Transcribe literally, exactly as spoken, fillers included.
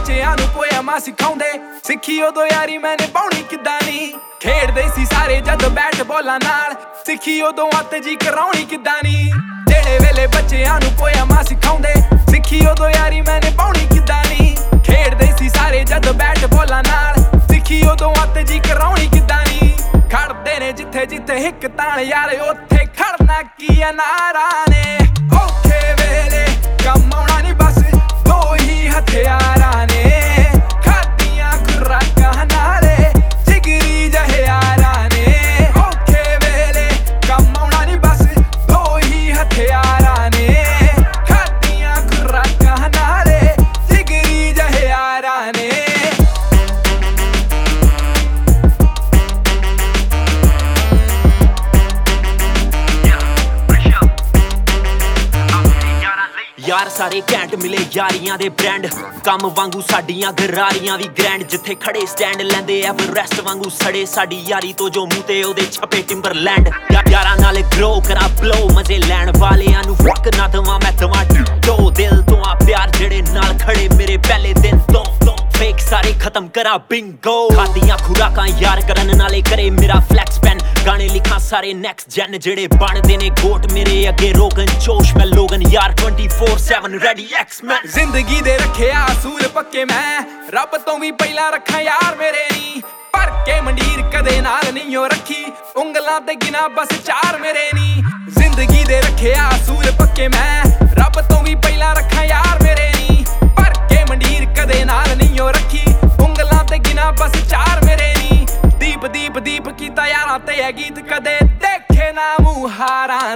ਬੱਚਿਆਂ ਨੂੰ ਪੋਇਮਾਂ ਸਿਖਾਉਂਦੇ ਸਿੱਖੀ ਉਦੋਂ ਯਾਰੀ ਮੈਨੇ ਪਾਉਣੀ ਕਿੱਦਾਂ ਨੀ ਖੇਡਦੇ ਸੀ ਸਾਰੇ ਜਦ ਬੈਟ ਬਾਲਾਂ ਨਾਲ ਸਿੱਖੀ ਉਦੋਂ ਅੱਤ ਜੀ ਕਰਾਉਣੀ ਕਿੱਦਾਂ ਨੀ ਜਿਹੜੇ ਵੇਲੇ ਬੱਚਿਆਂ ਨੂੰ ਪੋਇਮਾਂ ਸਿਖਾਉਂਦੇ ਸਿੱਖੀ ਉਦੋਂ ਯਾਰੀ ਮੈਨੇ ਪਾਉਣੀ ਕਿੱਦਾਂ ਨੀ ਖੇਡਦੇ ਸੀ ਸਾਰੇ ਜਦ ਬੈਟ ਬਾਲਾਂ ਨਾਲ ਸਿੱਖੀ ਉਦੋਂ ਅੱਤ ਜੀ ਕਰਾਉਣੀ ਕਿੱਦਾਂ ਨੀ ਖੜਦੇ ਨੇ ਜਿੱਥੇ ਜਿੱਥੇ ਹਿੱਕ ਤਾਣ ਯਾਰ ਉੱਥੇ ਖੜਨਾ ਕੀ ਆ ਨਾਰਾਂ ਨੇ ਔਖੇ ਵੇਲੇ ਕੰਮ ਆਉਣਾ ਨੀ ਬਸ ਦੋ ਹੀ ਹਥਿਆਰਾਂ ਨੇ ਖਾਦੀਆਂ ਖੁਰਾਕਾਂ ਨਾਲੇ ਜਿਗਰੀ ਜਿਹੇ ਯਾਰਾਂ ਨੇ ਔਖੇ ਵੇਲੇ ਕੰਮ ਆਉਣਾ ਨੀ ਬਸ ਦੋ ਹੀ ਹਥਿਆਰਾਂ ਨੇ ਖਾਦੀਆਂ ਖੁਰਾਕਾਂ ਨਾਲੇ ਜਿਗਰੀ ਜਿਹੇ ਯਾਰਾਂ ਨੇ यार सारे घैंट मिले यारियां दे ब्रांड काम वांगू साडियां गरारियां भी ग्रैंड जिथे खड़े स्टैंड लैंदे एवरेस्ट वांगू सड़े साडी यारी तो जो मूंह ते ओदे छपे टिम्बरलैंड यारां नाल ग्रो करा ब्लो मजे लैण वालेयां नू फक ना दवां मैं दवां टो दिल तो आ प्यार जेड़े नाल खड़े मेरे पहले दिन तो फेक सारे खत्म करा बिंगो खादियां खुराकां यार करन नाले करे मेरा फ्लैक्स पेन गाने लिखा सारे नेक्स्ट जन जेड़े बनदे ने गोट मेरे अगे रोगन जोश मैं लोगन यार twenty four seven ready X man जिंदगी दे रखिया असूल पक्के मैं रब तो भी पहला रखा यार मेरे नी भर के मंडीर कदे नाल नहीं ओ रखी उंगलां ते गिना बस चार मेरे नी जिंदगी दे रखिया असूल पक्के मैं रब तो भी पहला रखा यार मेरे नी भर के मंडीर कदे नाल नहीं ओ रखी उंगलां ते गिना बस चार मेरे नी दीप दीप दीप कीता यारां ते गीत कदे देखे ना मुहारां